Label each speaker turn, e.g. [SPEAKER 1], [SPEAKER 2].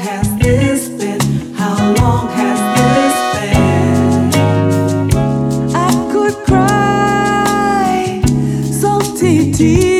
[SPEAKER 1] Has this been? How long has this been? I could cry salty tears.